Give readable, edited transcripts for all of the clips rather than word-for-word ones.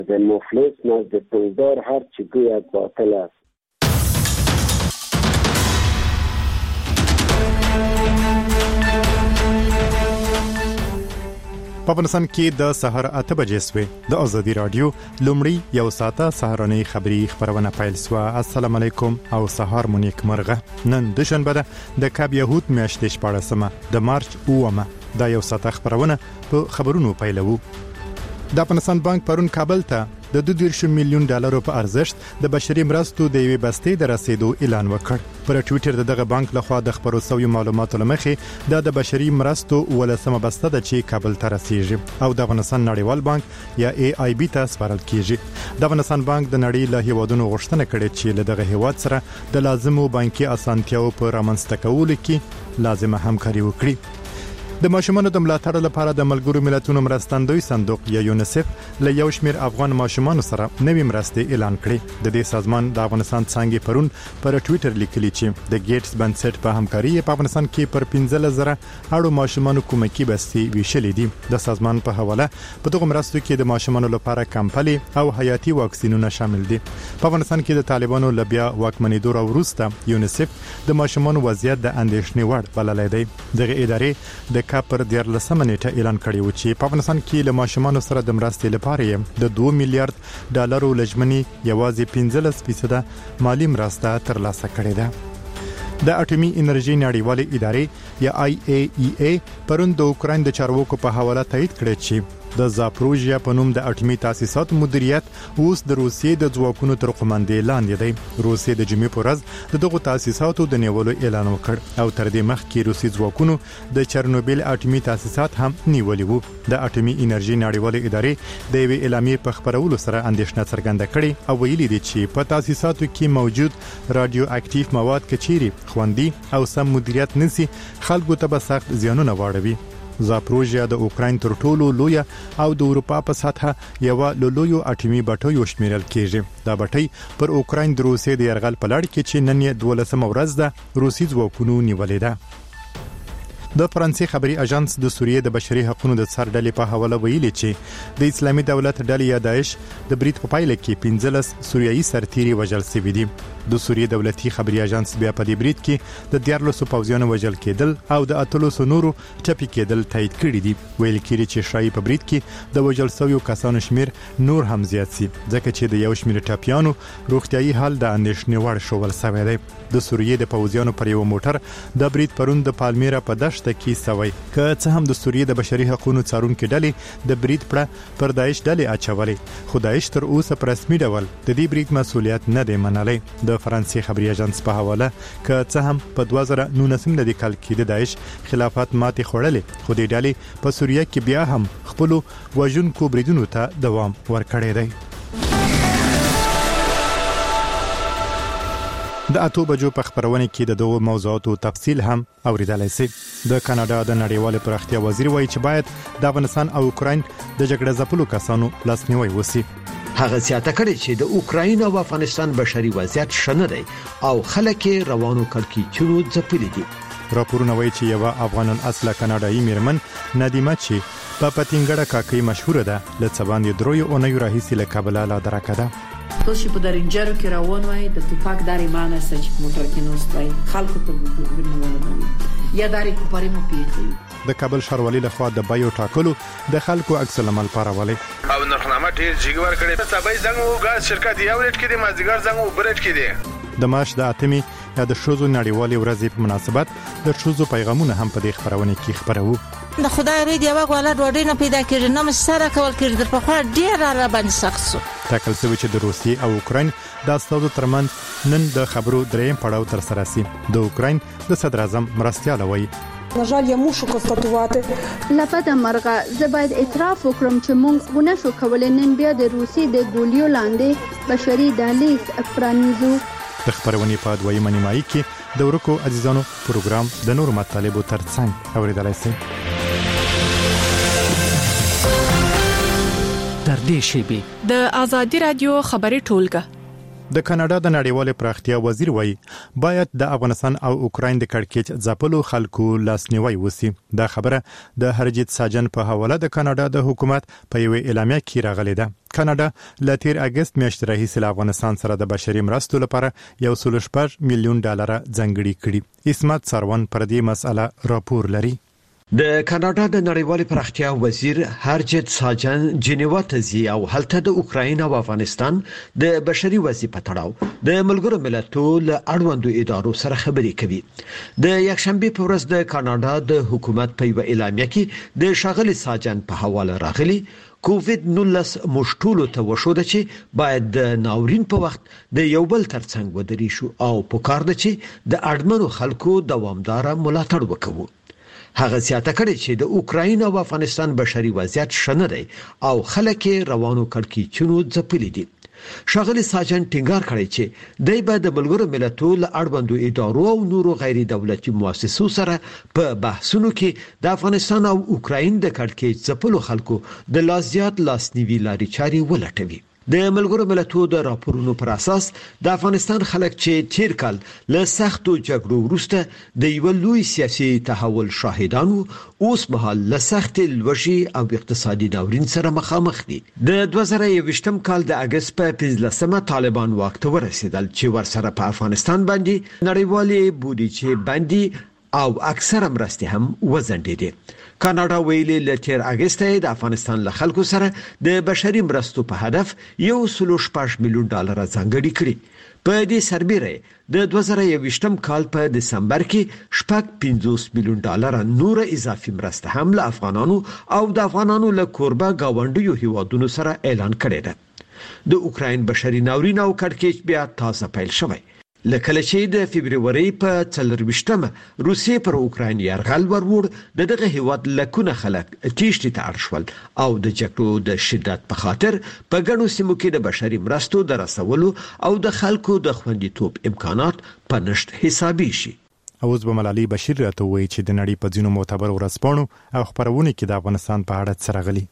د مفلس نزد پولدار هر چی گوید باطل است. په افغانستان کې د سحر 8 بجې سوې د ازادي رادیو لومړی یو ساعته سهارنۍ خبری خبرونه پیل سوه. السلام علیکم او سحر مو نیک مرغه. نن دوشنبه ده د کاب یهود میاشتې 14 د مارچ 9 دا یو ساعته خبرونه په خبرونو پیلوو. د افغانستان بانک پرون کابل ته د 2.2 میلیون ډالرو په ارزښت د بشري مرستو د یوې بستې د رسیدو اعلان وکړ. پر ټوئیټر دغه بانک لخوا د خبرو سوي معلوماتو لمخې د بشري مرستو ولسمه بسته د چې کابل ته رسیږي او د افغانستان نړیوال بانک یا AIB ته سپارل کیږي. د افغانستان بانک د نړۍ له هیوادونو غوښتنه کړې چې له دغه هیواد سره د لازمو بانکي اسانتیاو په رامنځته کولو کې لازمه همکاري وکړي. د ماشومانو د ملاتړ لپاره د ملګرو ملتونو مرستندوی صندوق یا یونیسف له یو شمیر افغان ماشومانو سره نوې مرستې اعلان کړې. د دې سازمان د افغانستان څنګه پرون پر ټوئیټر لیکلي چې د ګیټس بنسټ په همکاري په افغانستان کې پر 15,000 اړو ماشومانو کومکی بستې ویشلې دي. د سازمان په حواله په دغه مرستو کې د ماشومانو لپاره کمپلي او حیاتي واکسینونه شامل دي. په افغانستان کې د طالبانو لبیا واکمنېدو وروسته یونیسف د ماشومانو وضعیت د اندېښنې وړ بللی دی. دغه ادارې د پر 14 نیټه اعلان کړی و چې په افغانستان کې له ماشومانو سره د مرستې لپاره د 2 میلیارډ ډالرو لجمنې یوازې 15% مالی مرسته ترلاسه کړې ده. د اټومي انرژي نړیوالې ادارې یا IAEA پرون د اوکراین د چارواکو په حواله تایید کړی چې د زاپروژیا په نوم د اټومي تاسیسات مدیریت اوس د روسیې د ځواکونو تر قومندې لاندې دی. روسیې د جمعې په ورځ دغه تاسیساتو د نیولو اعلان وکړ او تر دې مخکې روسي ځواکونو د چرنوبیل اټومي تاسیسات هم نیولي وو. د اټومي انرژي نړیوالې ادارې د یوې اعلامیې په خبرولو سره اندېښنه څرګنده کړې او ویلي دي چې په تاسیساتو کې موجود رادیو اکټیو مواد کچيري خوندي او سم مدیریت نشي خلکو ته به سخت زیانونه واړوي. زاپروژیا د اوکراین تر ټولو لوی او د اروپا په سطحه یو لویو اټومي بټیو شمیرل کیږي. دا بټی پر اوکراین د روسیې د یرغل په لړ کې چې نن 12 ورځ ده روسي ځواکونو نیولې ده. د فرانسې خبري اژانس د سوریې د بشري حقوقو د څارډلې په حواله ویلي چې د اسلامي دولت ډلې یا داعش د برید په پایله کې 15 سوریایي سرتیري وژل شوي دي. د سوریې دولتي خبري اژانس بیا په دې برید کې د 14 پوځیانو وژل کېدل او د 800 نورو ټپي کېدل تایید کړي دي. ویل کېږي چې شایي په برید کې د وژل شویو کسانو شمیر نور هم زیات شي ځکه چې د یو شمیر ټپيانو روغتيایي حال د اندېښنې وړ شوول شوی دی. د سوریې د پوځیانو پر یو موټر د برید پرون د پالمیرا په دشت کې سوي که څه هم د سوریې د بشري حقوقو څارونکو ډلې د برید پر داعش ډلې اچولې خو داعش تر اوسه په رسمي ډول د دې برید مسؤلیت نه دی منلی. د فرانسې خبري اژانس په حواله که څه هم په 2019 کال کې د داعش خلافت ماتې خوړلې خو د ډلې په سوریه کې بیا هم خپل وژونکو بریدونو ته دوام ورکړی دی. د 8 بجو په خبرونه کې د دوه موضوعاتو تفصیل هم اوریدلای شئ. د کاناډا د نړیوال پراختیا وزیر وایي چې باید د افغانستان او اوکراین د جګړې ځپلو کسانو لاسنیوي وشي. هغه زیاته کړې چې د اوکراین او افغانستان بشري وضعیت شنه دی او خلک روانو کړکېچونو ځپلي دي. راپورونه وایي چې یو افغان اصله کاناډایي میرمن ندیمه چې په پتینګړه کاکي مشهوره ده لڅ باندې دروي اونۍ راهیسي له کابل لا درکده. توشي په درنجرو کې روان وای د توپاک داري معنی سچ موټر کې نوست وای خلکو ته ګرځول یا داري کو پرې مو پیږي. د کابل ښاروالۍ لخوا د بایو ټاکلو د خلکو عکس العمل پارولې او نرخنامه ډیر جګور کړي. سبای زنګ او غاز شرکت یو ریټ کې دي مازیګر زنګ او برټ کې دي. د مارچ د 8 یا د شوزو نړیوالې ورځې په مناسبت د شوزو پیغامونه هم په دې خبرونه کې خبرو. د خدای ری دی واغواله ډوډۍ نه پیدا کړي نو سره کول کړي د په خوا ډیر را باندې سخت شو. تاکل سوي چې د روسیې او اوکراین د استادو ترمنځ نن د خبرو دریم پړاو تر سره سي. د اوکراین د صدر اعظم مرستیال وایي На жаль, я мушу констатувати. لپاره مرغه زه باید اعتراف وکړم چې موږ ونه شو کولای نن بیا د روسي د ګولیو لاندې بشري دهلیز پرانیزو. د خبرونې په دویمه نیمایي کې د ورکو عزیزانو پروګرام د نور مطالبو ترڅنګ اوریدلای شئ. در دې شیبې د ازادي رادیو خبري ټولګه د کاناډا د نړیوال پراختیا وزیر وایي باید د افغانستان او اوکراین د کړکېچ ځپلو خلکو لاسنیوي وسی. دا خبره د هرجیت ساجن په حواله د کاناډا د حکومت په یو اعلامیه کې راغلې ده. کاناډا ل 13 اگست میاشتې راهیسې له افغانستان سره د بشري مرستو لپاره $1.6 میلیون ځانګړي کړي. اسمت سروان پر دې مسأله راپور لري. د کاناډا د نړیوال پراختیا وزیر هرجیت ساجن جنیوا ته ځي او هلته د اوکراین او افغانستان د بشري وضعیت په تړاو د ملګرو ملتونو له اړوندو ادارو سره خبرې کوي. د یکشنبه په ورځ د کاناډا د حکومت په یو اعلامیه کې د شاغلي ساجن په حواله راغلي کووید-19 مشټولو ته وشوده چې باید د ناورین په وخت د یو بل ترڅنګ ودرې شو او په کار ده چې د اړمنو خلکو دوامدار ملاتړ وکړو. هغه سیاته کړی چې د اوکراین او افغانستان بشري وضعیت شنه دی او خلک روانو کړکېچونو ځپلي دي. شاغلي ساجن ټینګار کړی چې دای په د ملګرو ملتونو له اړوندو ادارو او نورو غیر دولتي مؤسسو سره په بحثونو کې د افغانستان او اوکراین د کړکېچ ځپلو خلکو د لازیات لاسنیوي لارې چارې ولټوي. د ملګرو ملتونو د راپورونو پر اساس د افغانستان خلک چې تیر کال له سختو جګړو وروسته د یو لوی سیاسي تحول شاهدانو اوس مهال له سخت لوږې او اقتصادي ناورین سره مخامخ دي. د 2021 کال د اگست په 15مه طالبان واک ته ورسېدل چې ورسره په افغانستان باندې نړیوالې بودیجې باندې او اکثر مرستې هم وزندېدې. کاناډا ویلي له 13 اگست د افغانستان له خلکو سره د بشري مرستو په هدف $1.6 میلیون ځانګړي کړي. په دې سربېره د 2021 کال په دسمبر کې $50 میلیون نور اضافي مرسته هم له افغانانو او د افغانانو له کوربه گاونډیو هیوادونو سره اعلان کړی ده. د اوکراین بشري ناورین او کړکېچ بیا تازه پیل شوی. لکه چې د فبرवरी په 24مه روسیې پر اوکراین یرغل ورور دغه هیواد لکونه خلک تیښتې ته اړ شول او د جګړو د شدت په خاطر په ګڼو سیمو کې د بشري مرستو د رسولو او د خلکو د خوندیتوب امکانات په نشت حسابي شي. اوس به ملالي بشیر راته وایي چې د نړۍ په ځینو معتبر ورځپاڼو او خبرونه کې د افغانستان په اړه څه راغلي.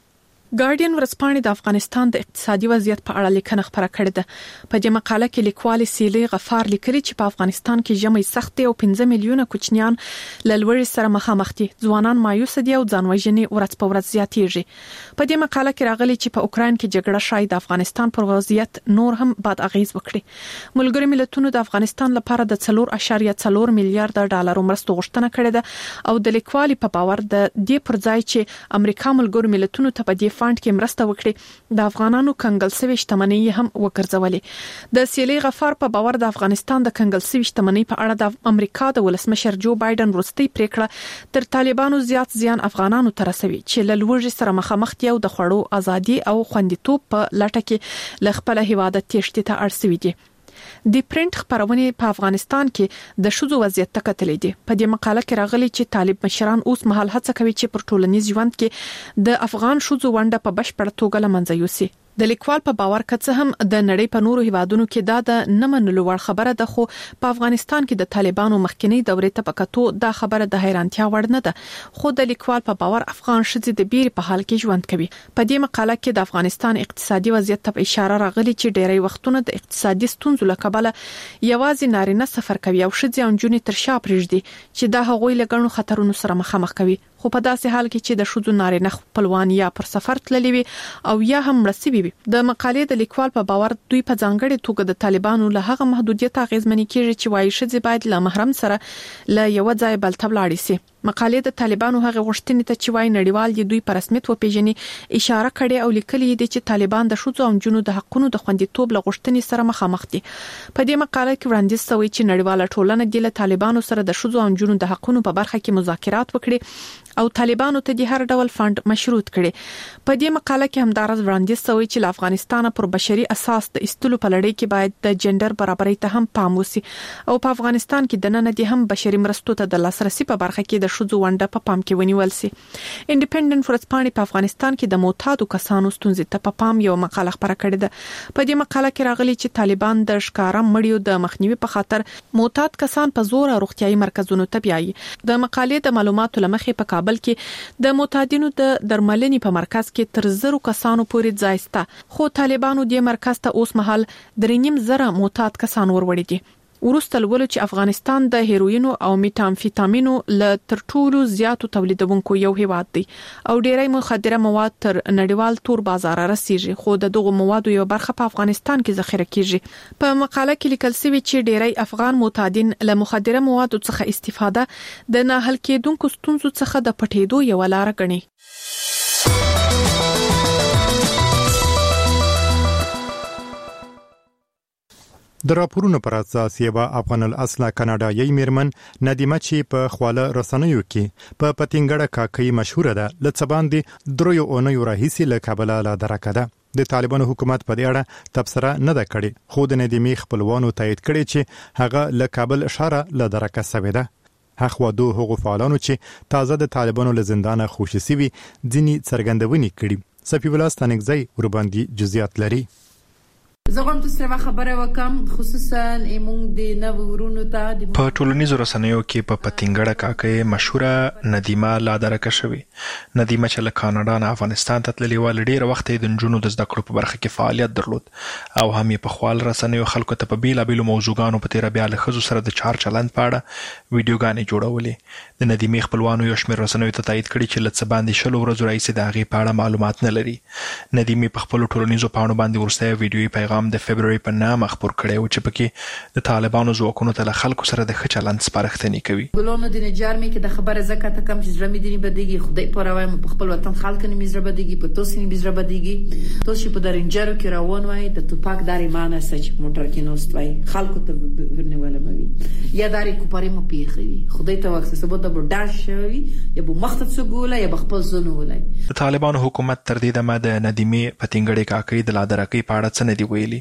ګارډین ورځپاڼه د افغانستان د اقتصادي وضعیت په اړه لیکنه خپره کړې ده. په دې مقاله کې لیکوال سیلي غفار لیکلي چې په افغانستان کې ژمي سخت او 15 میلیونه کوچنیان له لوړې سره مخامخ دي. ځوانان مایوس دي او ځانوژنې ورځ په ورځ زیاتېږي. په دې مقاله کې راغلي چې په اوکراین کې جګړه شاید د افغانستان پر وضعیت نور هم بد اغیز وکړي. ملګري ملتونو د افغانستان لپاره د $4.4 میلیارډ مرستو غوښتنه کړې ده او د لیکوال په باور د دې پر ځای چې امریکا ملګرو ملتونو ته په دې فاند کې مرسته وکړي د افغانانو کنګل سوي شتمنۍ هم وګرځولې. د سیلي غفار په باور د افغانستان د کنګل سوي شتمنۍ په اړه د امریکا د ولسمشر جو بایدن وروستۍ پریکړه تر طالبانو زیات زیان افغانانو ته رسوي چې له لوږې سره مخامخ دي او د خوړو ازادي او خوندیتوب په لټه کې له خپل هیواد تېښتې ته اړ شوي دي. د پرنټ خبرونه په افغانستان کې د شذو وضعیت تکتلې دي. په دې مقاله کې راغلي چې طالب مشران اوس مهال هڅه کوي چې پر ټولنیز ژوند کې د افغان شذو ونډه په بشپړه توګه له منځه یوسي. د لیکوال په باور کڅ هم د نړۍ په نورو هیوادونو کې دا د نه منلو وړ خبره ده، خو په افغانستان کې د طالبانو مخکنی دورې ته پکاتو دا خبره د حیرانتیا وړ نه ده. خو د لیکوال په باور افغان شذې د بیرې په حال کې ژوند کوي. په دې مقاله کې د افغانستان اقتصادي وضعیت ته اشاره راغلي چې ډېری وختونه د اقتصادي ستونزو له کبله یوازې نارینه سفر کوي او شذې او نجونې تر شا پرېږدي چې دا هغوی له ګڼو خطرونو سره مخامخ کوي. خو په داسې حال کې چې د شذو نارینه خپلوان یا پر سفر تللي وي او یا هم مرستې وي. د مقالې د لیکوال په باور دوی په ځانګړي توګه د طالبانو له هغه محدودیت اغیزمنې کیږي چې وايي شذې باید له محرم سره له یو ځای بل ته ولاړ شي. مقالې د طالبانو هغه غوښتنې ته چې وايي نړیوال دي دوی په رسمیت وپیژني اشاره کړې او لیکلي دي چې طالبان د شذو او نجونو د حقونو د خوندیتوب له غوښتنې سره مخامخ دي. په دې مقاله کې وړاندیز شوی چې نړیواله ټولنه د طالبانو سره د شذو او نجونو د حقونو په برخه کې مذاکرات وکړي او طالبانو ته د هر ډول فند مشروط کړي. په دې مقاله کې همدارس وړاندیز شوی چې له افغانستان پر بشري اساس د استلو په لړۍ کې باید د جندر برابرۍ ته هم پام وشي او په افغانستان کې د نن د هم بشري مرستو ته د لاسرسي په برخه کې د شذو ونده په پام کې ونیول سي. انډیپندنت ورځپاڼې په افغانستان کې د معتادو کسانو ستونزې ته په پام یو مقاله خبره کړې ده. په دې مقاله کې راغلي چې طالبان د ښکارا مړیو د مخنیوي په خاطر معتاد کسان په زور روغتيایي مرکزونو ته بیایي. د مقالې د معلوماتو لمخې په کابل کې د معتادینو د درملنې په مرکز کې تر 100 کسانو پورې ځای شته، خو طالبانو د مرکز ته اوس مهال 3.5 معتاد کسان وروړي دي. ورسته لولو چې افغانستان د هیروینو او میتامفیتامینو له تر ټولو زیاتو تولیدونکو یو هیواد دی او ډیری مخدره مواد تر نړیوال تور بازار رسیږي، خو د دغه موادو یو برخه په افغانستان کې ذخیره کیږي. په مقاله کې لیکل شوی چې ډیری افغان معتادین له مخدره موادو څخه استفاده د نه حل کېدونکو ستونزو څخه د پټېدو یو لار ګڼي. د راپورونو پر اساس یو افغان الاصله کاناډایي میرمن ندیمه چې په خواله رسنیو کې په پتنګړه کاکي مشهور ده لڅ باندې درویو اونیو راهیسي له کابل لا درکه ده. د طالبانو حکومت په دې اړه تبصره نه ده کړې، خو د ندیمه خپلوانو تایید کړي چې هغه له کابل اشاره له درکه سوي ده. هغه دوه حقوق فعالانو چې تازه د طالبانو له زندانه خوشي سوي ځینی څرګندونې کړي. صفی الله ستانګزی ورباندې جزئیات لري. زغم تاسو خبره وکم خصوصا ایمون د نوورونو ته په ټولنیزو رسنیو کې په پتنګړه کاکي مشهوره ندیمه لا درکه شوی. ندیمه چې له کاناډا نه افغانستان ته تللی و، ډېر وخت د جنونو د زده کړو په برخه کې فعالیت درلود او هم یې په خپل رسنیو خلکو ته په بیلابیلو موضوعاتو په تیر بیا له خزو سره د چار چلند پاړه ویډیوګانې جوړولې. د ندیمه خپلوانو یو شمېر رسنیو ته تایید کړي چې لڅ باندې شلو ورځې راځي د هغې پاړه معلومات نه لري. ندیمه په خپل ټولنیزو پاڼو باندې ورسته ویډیوي پیغام د فبرवरी په نامه خبر کړی و چې پکې د طالبانو ځواکونو ته خلکو سره د ښه چلند سپارښتنې کوي. ګلونو د نجار مې کې د خبره زکات کم چې زړه مې دې بدیږي، خدای په راوي په خپل وطن خلک نه مې زړه بدیږي، په توسې مې زړه بدیږي. توسې په درنجارو کې روان وای د توپاک داري معنی سچ موټر کې نوست وای خلکو ته ورنواله مې یا داري کوپاري مو پیخوي خدای ته وخت سبب د برداشت شوی یا به مختص ګوله یا بخپل زونه ولای. د طالبانو حکومت تر دې دمه د ندیمه پتنګړې کاکي د لادرکې پاړه څه نه دی ویلي.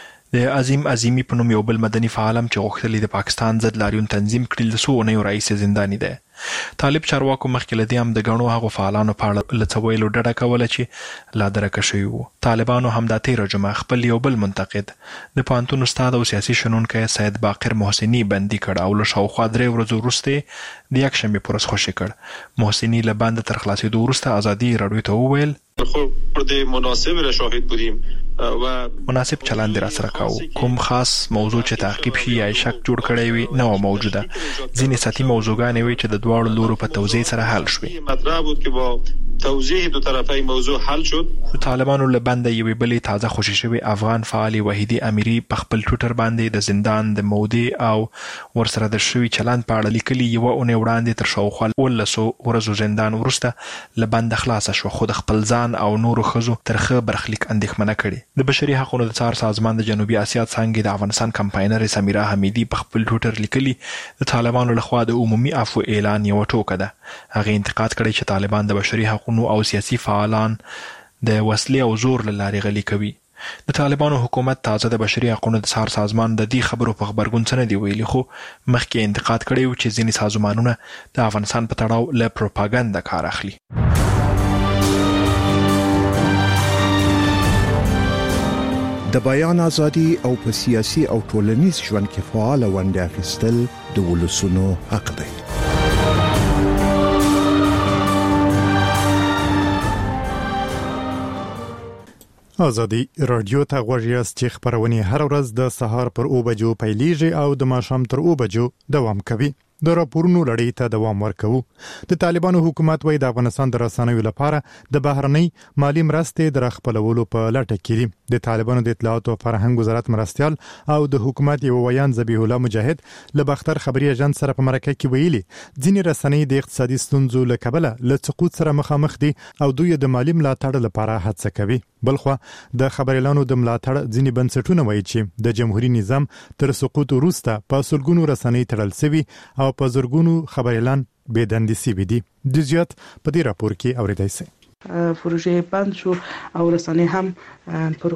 د عظیم عظیمی په نوم یو بل مدني فعالم چې غوښتل د پاکستان ضد لاریون تنظیم کړي له سو نه رئیس زنداني ده. طالب چارواکو مخکې له دې هم د غنو هغه فعالانو په اړه لڅویلو ډډه کوله چې لا درکه شوی وو. طالبانو هم د 13 جمعه خپل یو بل منتقد د پانتون استاد او سیاسي شنونکو سید باقر محسنی بندي کړ او له شاوخوا 3 ورځې وروسته د یک شنبه پرس خوشی کړ. محسنی له بند تر خلاصېدو وروسته ازادي رادیو ته وویل خود مناسب را شاهد بودیم و مناسب چلند را سره کاو. کوم خاص موضوع چې تعقیب شي یا شک جوړ کړی وي نه موجوده. ځینې سطحي موضوعګانې وي چې د دواړو لورو په توضیح سره حل شوي. مطرح بود که با توضیح دو طرفی موضوع حل شد. طالبانو له بند یوې بلې تازه خوشي شوی افغان فعال وحیدی امیری په خپل ټویټر باندې د زندان د مودې او ورسره د شوی چلند په اړه لیکلي یو اونۍ وړاندې تر شاوخوا 13 ورځو زندان وروسته له بند خلاص شو، خو د خپل ځان او نورو خزو ترخه برخلیک اندېښمنه کړي. د بشري حقوقو د څار سازمان د جنوبي اسیا څنګه د افغانستان کمپاینر سمیرا حمیدی په خپل ټویټر لیکلي د طالبانو لخوا د عمومي عفو اعلان یو ټوکه ده. هغه انتقاد کړی چې طالبان د بشري حقوقو او سیاسي فعالان د وسلې او زور له لارې غلي کوي. د طالبانو حکومت تازه د بشري حقوقو د څار سازمان د دې خبرو په خبرګون څه نه دی ویلي، خو مخکې انتقاد کړی و چې ځینې سازمانونه د افغانستان په تړاو له پروپاګاندا کار اخلي. د بیان ازادي او په سیاسي او ټولنیز ژوند کې فعال ونډه اخیستل د ولسونو حق دی. ازادي رادیو ته غوړیاست چې خبرونه هر ورځ د سهار پر 9 بجو پیلیږي او د ماښام تر 9 بجو دوام کوي. د راپورونو لړۍ ته دوام ورکوو. د طالبانو حکومت وایي د افغانستان د رسنیو لپاره د بهرنۍ مالی مرستې د خپلولو په لټه کې دي. د طالبانو د اطلاعات او فرهنګ وزارت مرستيال او د حکومت یو ویان ذبیح الله مجاهد له بختر خبري ایجنس سره په مرکه کې ویلي ځینې رسنۍ د اقتصادي ستونزو له کبله له سقوط سره مخامخ دي او دوی د مالی ملاتړ لپاره هڅه کوي. بلخو د خبريالانو د ملاتړ ځینې بنسټونه وایي چې د جمهوریت نظام تر سقوط وروسته په سلګونو رسنۍ تړل شوی او په زرګونو خبريالان بې دندې سوي دي. د زیات په دې راپور کې اوریدای شئ. پروژې بند شو او رسنۍ هم پر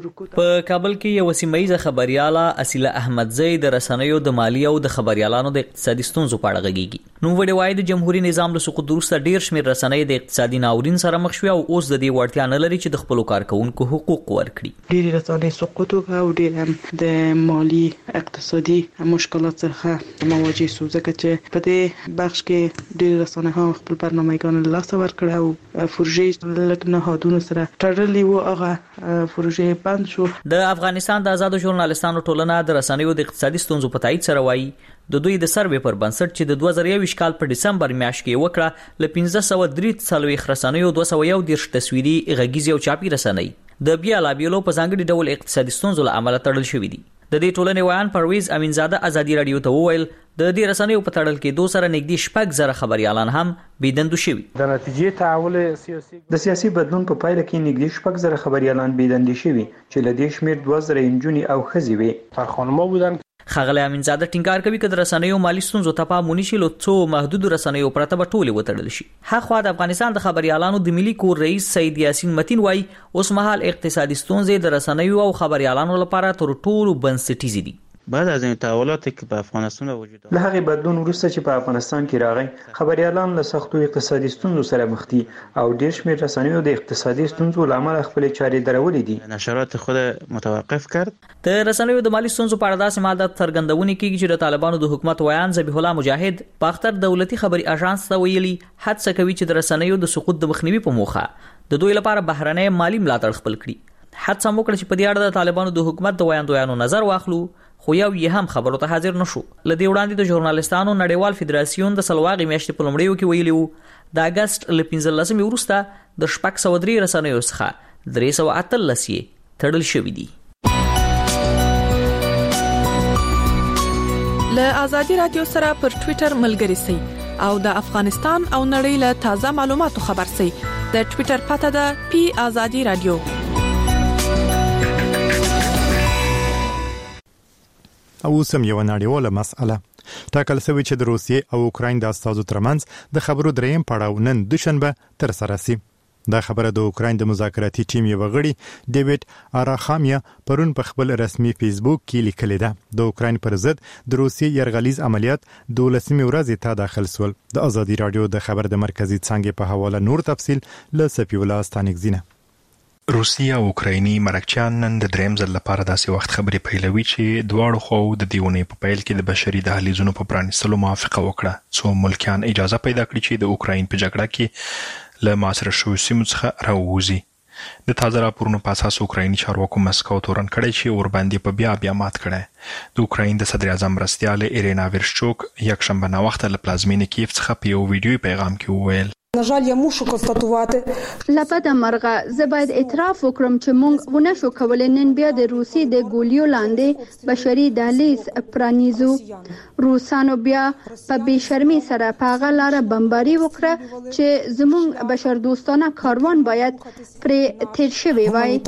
په کابل کې یو سیمایي خبرياله اصیله احمدزی د رسنیو د مالی او د خبريالانو د اقتصادي ستونزو په اړه غږیږي. نو وړي وای د جمهوریت نظام له سقوط وروسته ډیر شمېر رسنۍ د اقتصادي ناورین سره مخ شوي او اوس د دې وړتیا نه لري چې د خپل کارکونکو حقوق ورکړي. ډیر رسنۍ سقوط وکړ او ډیر د مالی اقتصادي مشکلات سره مواجه شو ځکه چې په دې بخش کې ډیر رسنۍ هم خپل برنامه‌ګان له لاسه ورکړ او پروژې لکه نهادونو سره تړلې و هغه پروژې بند شو. د افغانستان د آزادو ژورنالستانو ټولنه د رسنیو د اقتصادي ستونزو په تایید سره وایي د دوی د سروې پر بنسټ چې د 2021 کال په دسمبر میاشت کې وکړه ل 1543 رسنیو 201 تصویري غږیزي او چاپي رسنۍ د بیا لابیلو په ځانګړي ډول اقتصادي ستونزو له امله تړل شوې دي. د دې ټولنې ویان پرویز امینزاده ازادي رادیو ته وویل د دې رسنیو په تړل کې 2 سره نږدې 6,000 خبريالان هم بيدندو شوي. د نتیجې تحول د سیاسي بدلون په پایله کې نږدې 6,000 خبريالان بيدندې شوي چې له دې شمېر 2,000 انجونې او ښځې وي. خانمو بودن خغله امینزاده ټینګار کوي چې د رسنیو مالی ستونزو ته پامونی شي له څو محدود رسنیو پرته به ټولې وتړل شي. هغه د افغانستان د خبريالانو د ملي کور رئیس سید یاسین متین وای اوس مهال اقتصادي ستونزې د رسنیو او خبريالانو لپاره تر ټولو بنسټیزې دي. بعد از این تحولات که په افغانستان وجود له هغه بدلون وروسته چې په افغانستان کې راغی خبريالان له سختو اقتصادي ستونزو سره مخ دي او ډېر شمېر رسنیو د اقتصادي ستونزو لامل خپل چارې درولې دي. نشرات خود متوقف کرد. د رسنیو د مالی ستونزو په اړه داسې ماده څرګندونه کوي چې د طالبانو د حکومت ویان ذبیح الله مجاهد په اختر دولتي خبري اژانس ته ویلي هڅه کوي چې د رسنیو د سقوط د مخنیوي په موخه د دوی لپاره بهرنۍ مالی ملاتړ خپل کړي. هڅه وکړي چې په دې اړه د طالبانو د حکومت د ویاندویانو نظر واخلو خو یو یې هم خبرو ته حاضر نشو. لدې وړاندې د ژورنالستانو نړیوال فدراسیون د سلواغي میاشتې په لومړیو کې ویلي وو د اگست ل 15 وروسته د 603 رسنیو څخه 318 تړل شوې دي. له آزادي رادیو سره پر ټوئیټر ملګري سئ او د افغانستان او نړۍ له تازه معلوماتو خبر سئ. د ټوئیټر پته ده پی آزادي رادیو. او سم یو نړیواله مسأله ټاکل شوی چې د روسیې او اوکراین د استازو ترمنځ د خبرو دریم پړاو نن دوشنبه تر سره شي. دا خبره د اوکراین د مذاکراتي ټیم یو غړي ډیوډ اراخامیا پرون په خپل رسمي فیسبوک کې لیکل ده. د اوکراین پر ضد د روسیې يرغلیز عملیات 12 ورځې ته داخل سول. د آزادي رادیو د خبر د مرکزی څنګه په حواله نور تفصيل له سپی الله ستانګزینه. روسیا او اوکرایني مرکچیان نن د دریم ځل لپاره داسې وخت خبرې پیلوي چې دواړو خو د دیونې په پیل کې د بشري دهلیزونو په پرانیستلو موافقه وکړه څو ملکیان اجازه پیدا کړي چې د اوکراین په جګړه کې له محاصره شویو سیمو څخه راووځي. د تازه راپورونو په اساس اوکرایني چارواکو مسکو تورن کړی چې ورباندې په بیا مات کړي. د اوکراین د صدر اعظم مرستیال ایرینا ورشچوک یک شنبه نا وخت له پلازمینې کیف څخه په یو ویډیوي پیغام کې وویل На жаль, я мушу констатувати. لپاره مرغه زه باید اعتراف وکړم چې موږ ونه شو کولای نن بیا د روسي د ګولیو لاندې بشري دهلیز پرانیزو. روسانو بیا په بشرمي سره په غلاره بمباري وکړه چې زموږ بشر دوستانه کاروان باید پر تیر شوی وای.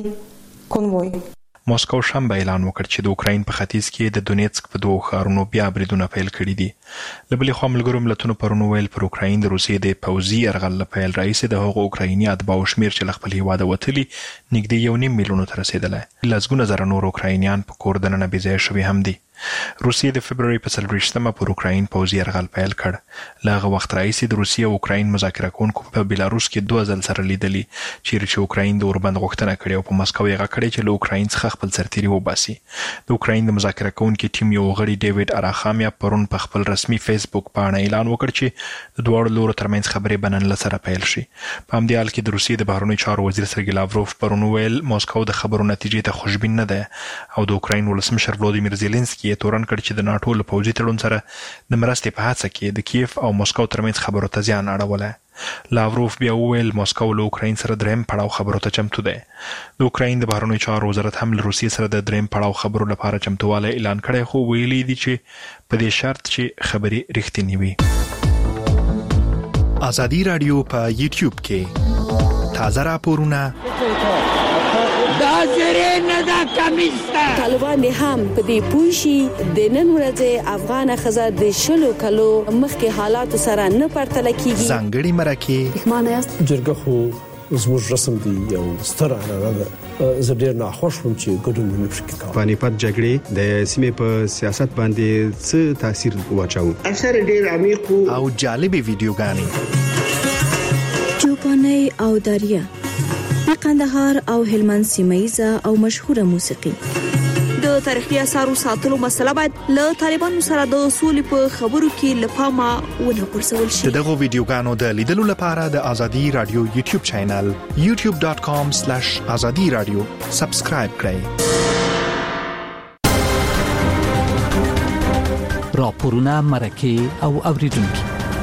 کنوای ماسکو شنبه اعلان وکړ چې د اوکراین په ختیځ کې د دونیتسک په دوه ښارونو بیا بریدونه پیل کړي دي. له بلې خوا ملګرو ملتونو پرون ویل پر اوکراین د روسیې د پوځي یرغل له پیل راهیسې د هغو اوکرایني اتباعو شمیر چې له خپل هیواده وتلي نږدې 1.5 میلیون ته رسیدلی. لسګونه زره نور اوکراینیان په کور دننه بې ځایه شوي هم دي. روسیې د فبرवरी په 24مه پر اوکراین پوځي یرغل پیل کړ. له هغه وخت راهیسې د روسیې او اوکراین مذاکره کوونکو په بیلاروس کې 2 ځل سره لیدلي چیرې چې اوکراین د اوربند غوښتنه کړې او په مسکو یې غږ کړی چې له اوکراین څخه خپل سرتیري وباسي. د اوکراین د مذاکره کوونکو ټیم یو غړي ډیوډ اراخامیا پرون په خپل رسمي فیسبوک باندې اعلان وکړ چې د دوه لورو ترمنځ خبرې بنن له سره پیل شي. په همدې حال کې د روسیې د بهرنیو چارو وزیر سرګی لاوروف پرون ویل ماسکو د خبرو نتیجې ته خوشبین نه ده او د اوکراین ولسمشر ولودیمیر زيلنسکي یې تورن کړ چې د ناتو له پوځي تړون سره د مرستې په هڅه کې د کیف او مسکو ترمنځ خبرو ته زیان اړولی. لاوروف بیا وویل ماسکو له اوکراین سره دریم پړاو خبرو ته چمتو دی. د اوکراین د بهرنیو چارو وزارت هم له روسیې سره د دریم پړاو خبرو لپاره چمتووالی اعلان کړی خو ویلي دي چې په دې شرط چې خبرې رښتینې وي. آزادي رادیو په یوټیوب کې تازه راپورونه دا زری نه دا کمیسته. طالبان هم په دې پوه شي د نن ورځې افغان ښځه د 20 کلو مخکې حالات سره نه پرتله کیږي. ځانګړي مرکه معنی است جرګه خو زموږ رسم دی یو ستر عنعنه ده. زه ډیر ناخوښ وم چې ګډون ونه شي کوي. پانیپت جګړې د سیمې په سیاست باندې څه تاثیر واچاو؟ اثر ډیر عمیق او جالبي ویډیوګانې چوپاني او دریا د قندهار او هلمند سیمایزه او مشهوره موسیقي. د تاریخي اثارو ساتلو مسله باید له طالبانو سره د اصول په خبرو کې لپاره ونه پرسول شي. دغه ویډیوګانو د لیدلو لپاره د ازادي رادیو یوټیوب چینل youtube.com/azadiradio سبسکرایب کړئ. راپورونه مرکه او اوریدونکو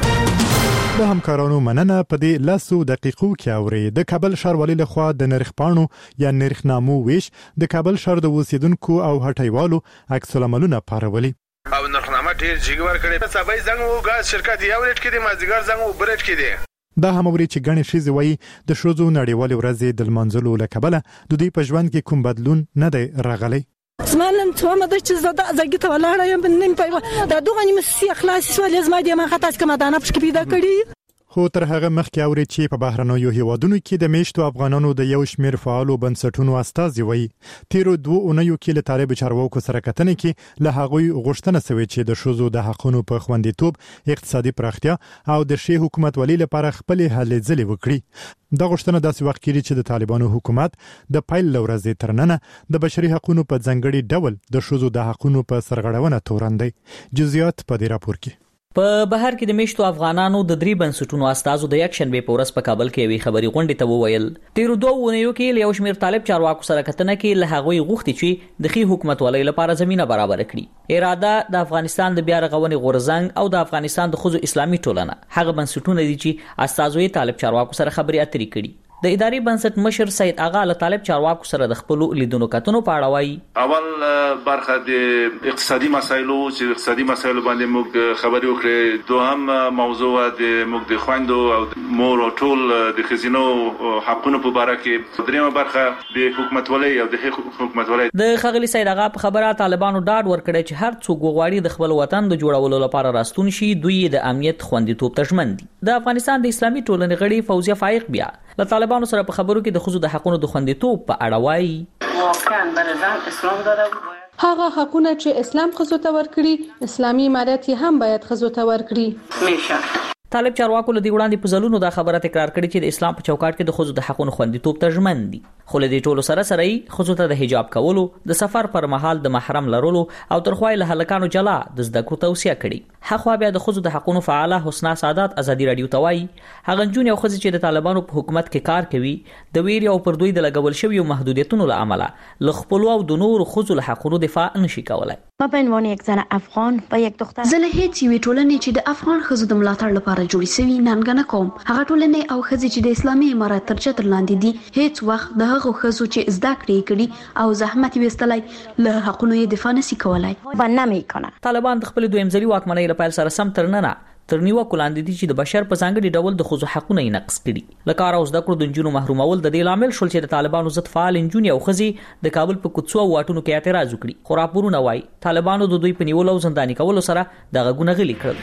د همکارانو مننه په دې 10 دقیقو کې اوري. د کابل ښاروالۍ لخوا د نرخپاڼو یا نرخنامو ویش د کابل ښار د اوسیدونکو او هټیوالو عکس العملونه پارولي او نرخنامه ډیر جګور کړي. سبای زنګ او غاز شرکت یو ریټ کې دي، مازیګر زنګ او برټ کې دي. دا هم اوري چې غني شي زوی د شوزو نړیوال ورځې د منځلو لکبله د دې په ژوند کې کوم بدلون نه دی راغلی. زمانم څو مده چې زړه زګیته ولاړه یم نن په دا دوه نیمه سي اخلاص سوال زما دې ما خاطر کوم دانه پښ کې پیدا کړی. خو تر هغه مخکې اوري چې په بهرنیو هیوادونو کې د میشتو افغانانو د یو شمېر فعالو بنسټونو استازي وایي تیرو 2 اونیو کې له طالب چارواکو سره کتنې کې له هغوی غوښتنه شوې چې د شوزو د حقونو په خوندیتوب اقتصادي پراختیا او د شی حکومت ولې لپاره خپل هلې ځلې وکړي. دا غوښتنه داسې وخت کې چې د طالبانو حکومت د پایل لورځې ترننه د بشري حقوقو په ځنګړي ډول د شوزو د حقونو په سرغړونه توراندي. جزئیات په دې راپور کې. په بهر کې د میشتو افغانانو د 3 بنسټونو استازو د یک شنبه په ورځ په کابل کې وی خبري غونډه ته وویل تیرو 2 اونیو کې یو شمېر طالب چارواکو سره کتنه کې له هغوی غوښتي چې د خي حکومت ولې لپاره زمينه برابر کړي. اراده د افغانستان د بیا رغونې غورځنګ او د افغانستان د خزو اسلامي ټولنه هغه بنسټونه دي چې استازوي طالب چارواکو سره خبري اترې کړي. د اداري بنسټ مشر سید اغا له طالب چارواکو سره د خپل لیدونکو کتنو په اړه وایي. اول برخه د اقتصادي مسایلو چې اقتصادي مسایلو باندې موږ خبرې وکړې. دوهم موضوع د موږ د خويندو او مور او ټول د خزینو حقوقو په اړه کې. دریمه برخه د حکومت ولې او د حکومت ولې. د خغلی سید اغا په خبره طالبانو ډاډ ورکړی چې هر څوک غواړي د خپل وطن د جوړولو لپاره راستون شي. دوی د امنیت خوندیتوب تضمین دي. د افغانستان د اسلامي ټولنې غړي فوزیه فائق بیا له طالبانو سره په خبرو کې د خزو د حقوقو د خوندیتوب په اړه وایي. واقعا برزان اسلام داره هغه حقونه چې اسلام خزو ته ورکړي اسلامي امارات هم باید خزو ته ورکړي. همیشه طالب چارواکو له دې وړاندې په ځلونو دا خبره تکرار کړې چې د اسلام په چوکاټ کې د خزو د حقوقو خوندیتوب تضمین دي. خو له دې ټولو سره خزو ته د حجاب کولو، د سفر پر مهال د محرم لرلو او ترخوای له هلکانو جلا د زده کړو توصیه کړې. حقوا بیا د خزو د حقوقو فعاله حسنا سعادت ازادي رادیو توای هغه جون یو خزي چې د طالبانو په حکومت کې کار کوي د ویر او پر دوی د لګول شوی محدودیتونو له امله لخپل او د نور خزو له حقوقو دفاع نشي کولای. ما به عنوان یک زن افغان و یک دختر زله هیڅ یوې ټولنې چې د افغان خزو د ملاتړ لپاره جوړې شوی ننګنه کوم. هغه ټولنې او خزي چې د اسلامي امارات تر چتر لاندې دي هیڅ وخت د هغه خزو چې زده کړې کړي او زحمت وستلای له حقوقو یې دفاع نشي کولای. باندې میکنه طالبان د خپل دویم ځلي واکمنۍ لپاره سره سم ترننه تر نیوکو لاندې دي چې د بشر په ځانګړي ډول د خزو حقوقو یې نقض کړي. لکه او زده کړو د جنونو محرومول د دې لامل شول چې د طالبانو ضد فعال انجونی او خزي د کابل په کوڅو او واټونو کې اعتراض وکړي. خو راپورونه وایي طالبانو د دوی په نیولو او زنداني کولو سره دغه ګونه غلي کړل.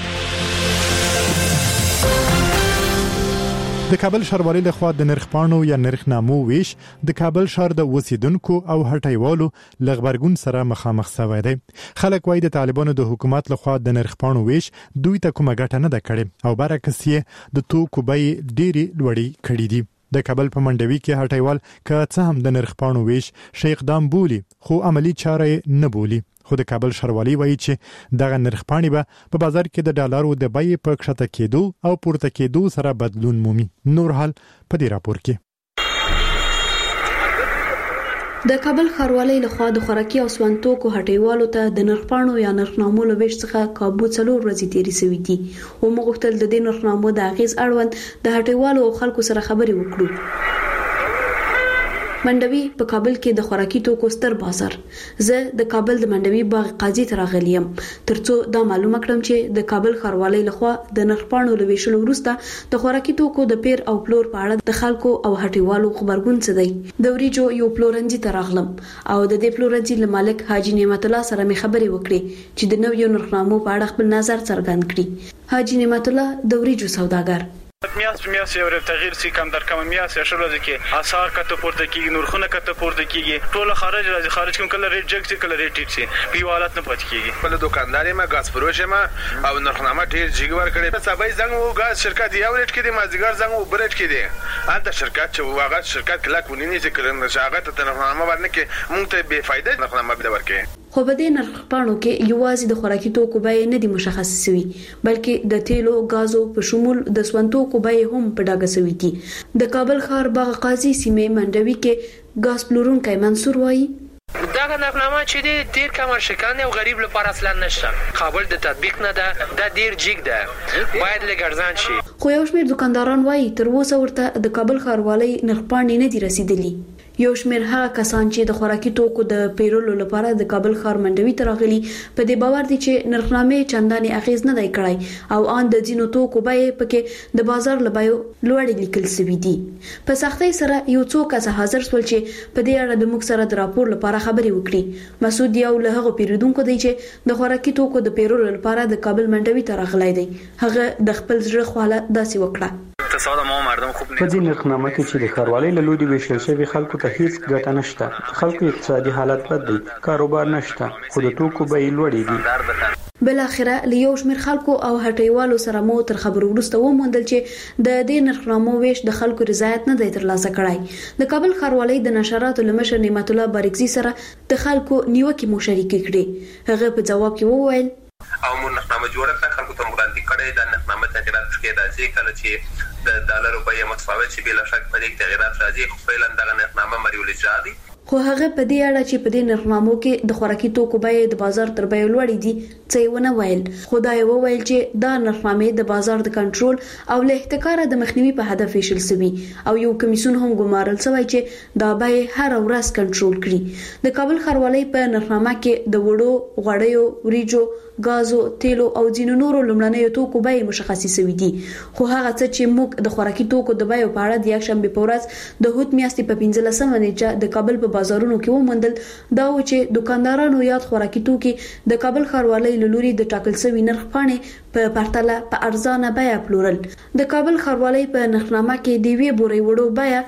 د کابل ښاروالۍ لخوا د نرخپاڼو یا نرخنامو ویش د کابل ښار د اوسیدونکو او هټیوالو لغبرګون سره مخامخ شوی دی. خلک وایي د طالبانو د حکومت لخوا د نرخپاڼو ویش دوی ته کومه ګټه نه ده کړې او برعکس یې د توکو بیې ډېرې لوړې کړې دي. د کابل په منډوي کې هټیوال که څه هم د نرخپاڼو ویش شیخ دام بولی خو عملی چاره نه بولی. خو د کابل ښاروالۍ وایي چې دغه نرخپاڼې به په بازار کې د ډالرو د بیې په کښته کېدو او پورته کېدو سره بدلون مومي. نور حال په دې راپور کې. د کابل ښاروالۍ لخوا د خوراکي او سونتوکو هټیوالو ته د نرخپاڼو یا نرخنامو له ویش څخه کابو 4 ورځې تیرې شوې دي او موږ غوښتل د دې نرخنامو د اغیز اړوند د هټیوالو او خلکو سره خبرې وکړو. منډوي په کابل کې د خوراکي توکو ستر بازار. زه د کابل د منډوي باغ قاضي ته راغلم ترڅو دا معلومه کړم چې د کابل ښاروالۍ لخوا د نرخپاڼو لويشلو وروسته د خوراکي توکو د پیر او پلور په اړه د خلکو او هټیوالو خبرګون څه دی. د وریجو یو پلورنځي ته راغلم او د دې پلورنځي له مالک حاجی نعمت الله سره مې خبرې وکړې چې د نویو نرخنامو په اړه خپل نظر څرګند کړي. حاجی نعمت الله د وریجو سوداګر. میاس یو تغییر سي کم در کم میاس شروع کې آثار کته پورته کیږي نورخونه کته پورته کیږي ټول خارج راځي خارج کوم کله ریټ جګ سي کله ریټ ټیټ سي په حالت نه پات کیږي. په دکانداري ما غاز فروش ما او نرخنامه ډیر جګ ور کړی. سبای زنګ او غاز شرکت یو ریټ کې دي مازیګر زنګ او برټ کې دي انت شرکت چې واغه شرکت کله کونی چې کړن شاغت ته نرخنامه ورنه کې مونږ ته بے فائدہ نرخنامه به ورکې. خو په دې نرخپاڼو کې یوازې د خوراکي توکو بیه نه دي مشخص شوی بلکې د تیلو غازو په شمول د سونتو کو بیه هم په ډاګه شوی دي. د کابل ښار باغ قاضي سیمه منډوي کې غاز پلورونکي منصور وایي دا نرخنامه چې ډیر کم شکانه او غریب لپاره اصلا نشته. کابل د تطبیق نه ده د ډیر جګ ده باید لګرځان شي. خو یو شمېر دکانداران وایي تر اوسه ورته د کابل ښاروالۍ نرخپاڼې نه دي رسیدلي. یو شمېر هغه کسان چې د خوراکي توکو د پیرولو لپاره د کابل ښار منډوي ته راغلي په دې باور دي چې نرخنامې چندانې اغیز نه دی کړی او ان د ځینو توکو بیه پکې د بازار لبایو لوړې لیکل شوی دي. په سختۍ سره یو څوک از حاضر سول چې په دې اړه د موږ سره د راپور لپاره خبرې وکړي. مسعود یو له هغه پیرودونکو دی چې د خوراکي توکو د پیرولو لپاره د کابل منډوي ته راغلی دی. هغه د خپل زړه خواله داسې وکړه. په دې نرخنامه کې چې د ښاروالۍ له لوري ویشل شوی خلکو ته هیڅ ګټه نشته. خلکو اقتصادي حالت بد دی، کاروبار نشته، خو د توکو بیې لوړې دي. بل اخره لیو شمیر خلکو او هټیوالو سره مو تر خبرو وروسته وموندل چې د دې نرخنامو ویش د خلکو رضایت نه دی ترلاسه کړای. د کابل ښاروالۍ د نشراتو لمشر نعمت الله بارکزي سره د خلکو نیوکه مو شریک کړي. هغه په جواب کې وویل او موږ نرخنامه جوړه کړه خلکو ته وړاندې کړې ده. نرخنامه تغیرات کې راځي کله چې د ډالر بیه متفاوت شي بلا شک په دې تغیرات راځي. خو فعلا دغه نرخنامه مریول اجرا دي. خو هغه په دې اړه چې په دې نرخنامو کې د خوراکي توکو بیه د بازار تر بیه لوړې دي څه ونه ویل. خدای وویل چې دا نرخنامې د بازار د کنټرول او له احتکار د مخنیوي په هدف ویشل شوی او یو کمیسیون هم ګمارل شوی چې دا بیه هر ورځ کنټرول کړي. د کابل ښاروالۍ په نرخنامه کې د وړو غوړیو وریجو غازو تیلو او ځینو نورو لمړنیو توکو بیه مشخصي شوی دي. خو هغه څه چې موږ د خوراکي توکو د بیه په اړه د یکشنبه په ورځ د هوت میاشتې په 15مه نیټه د کابل په بازارونو کې وموندل دا و چې دکاندارانو یاد خوراکي توکي د کابل ښاروالۍ له لوري د ټاکل شوی نرخ پاڼې په پرتله په ارزانه بیه پلورل. د کابل ښاروالۍ په نرخنامه کې د وی بوري وړو بیه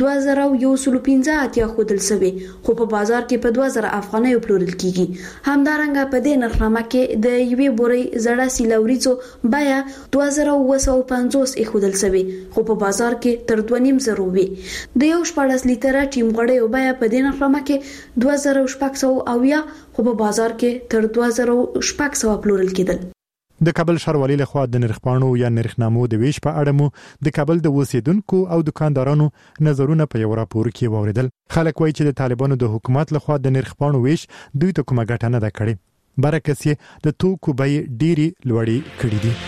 2115 خودل شوی خو په بازار کې په 2000 افغانۍ پلورل کیږي. همدارنګه په دې نرخنامه کې د یوې بوري زړه سیلوریزو بیه 2250 خودل شوی خو په بازار کې تر 2500 وي. د یو 14 لیټره ټیم غړې بیه په دې نرخنامه کې 2600 او یا خو په بازار کې تر 2600 پلورل کېدل. د کابل ښاروالۍ لخوا د نرخپاڼو یا نرخنامو د ویش په اړه مو د کابل د اوسیدونکو او دکاندارانو نظرونه په یو راپور کې واوریدل. خلک وایي چې د طالبانو د حکومت لخوا د نرخپاڼو ویش دوی ته کومه ګټه نه ده کړې. برعکس یې د توکو بیې ډېری لوړې کړې دي.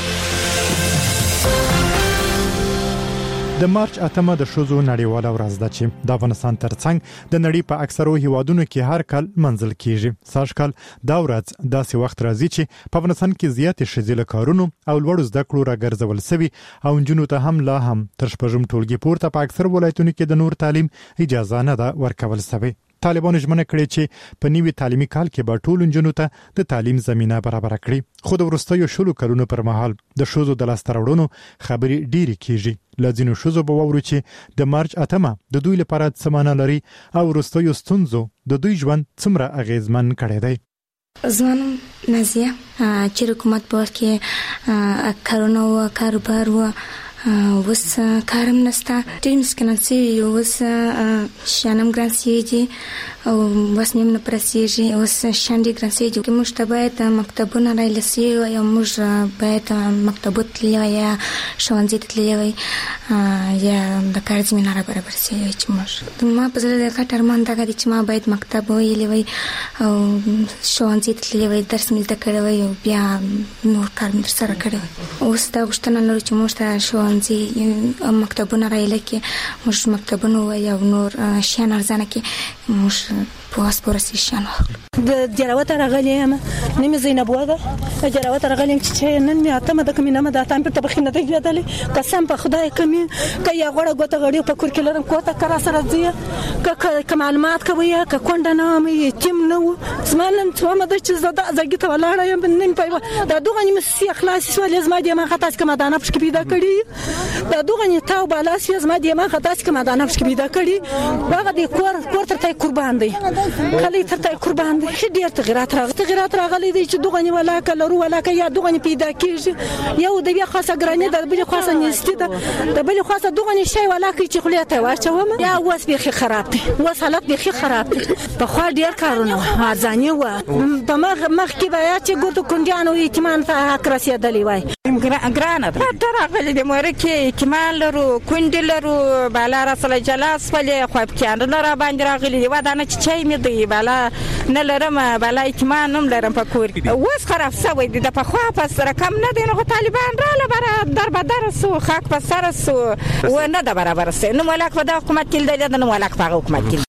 د مارچ 8 د ښځو نړیواله ورځ ده چې د افغانستان ترڅنګ د نړۍ په اکثرو هیوادونو کې هر کال منځل کیږي. سږ کال دا ورځ داسې وخت راځي چې په افغانستان کې زیاتې ښځې له کارونو او لوړو زده کړو راګرځول شوي او نجونو ته هم لا هم تر شپږم ټولګي پورته په اکثر ولایتونو کې د نور تعلیم اجازه نه ده ورکول شوې. طالبانو ژمنه کړې چې په نوي تعلیمي کال کې به ټول نجونو ته د تعلیم زمينه برابر کړي. خو د وروستیو 10 کلونو پر مهال د ښځو د لاسته راوړنو خبرې ډېرې کیږي. لازینو ښځو به ووري چې د مارچ 8 د دوی لپاره څه معنی لري او وروستیو ستونزو د دوی ژوند څومره اغیزمن کړی دی. زمانم نازیه چې حکومت په کې کارونه او کاروبار و وس کارم نستا ټیم سکنسي وس شانم ګرانسيږي او وس نیم نه پرسيږي وس شاندي ګرانسيږي چې موږ ته باید مکتبونه رايلسي او موږ باید مکتبوت تللی یا ښوونځي تللی وي یا د کار زمينه را برابر شي چې موږ ما په ځل د کټرمان دا غواړي چې ما باید مکتب ویلې وي او ښوونځي تللی وي درس مې زده کړی وي او بیا نور کار مې سره کړی اوس دا غوښتنه لري چې موږ ته ښوونځي ښوونځي مکتبونه راایله کې موږ مکتبونه یا نور شیان ارزانه کې موږ په اسپورسي شان د جراوت راغلی یم نیم زینب وده جراوت راغلی چې نن می اته مده کمینه مده تام په تبخینه دی یادلې قسم په خدای کمی کیا غړه غوته غړي په کور کې لرم کوته کرا سره ځي ک معلومات کوي ک کونډه نه مې تیم نو زمانن څو مده چې زده زګی ته ولاړ یم نیم په دا دوغه نیم سی اخلاص سو لازم دی ما خطا کما دانه پښ کې پیدا کړی دا دوغه نی تاو بالا سی لازم دی ما خطا کما دانه پښ کې پیدا کړی هغه دی کور تر ته قربان دی کله تر ته قربان دي ډیر تغیرات راغلي دي چې دغه ولا کلرو ولا یا دغه پیدا کیږي یو د بیا خاصه ګرانه د بل خاصه نيستي د بل خاصه دغه شی ولا کی چې خلیته واچوم یا وس به خراب دي وس حالت به خراب دي په خو ډیر کارونه ارزاني و په مخ کې بیا چې ګوتو کونډیانو ایتمان ته اکراسي دلی وای ګرانه ده راغلي د مورکه کمال لرو کونډلرو بالا رسول جلاس ولې خو کېند نه را باندې راغلي و دا نه چې می دی بالا نه لرم بالا اطمینان هم لرم په کور اوس خراب شوی دی د په خوا پس رقم نه دی نو طالبان را لبره در بدر سو خاک په سر سو و نه د برابر سه نو ملک په د حکومت کې دی نو ملک په حکومت کې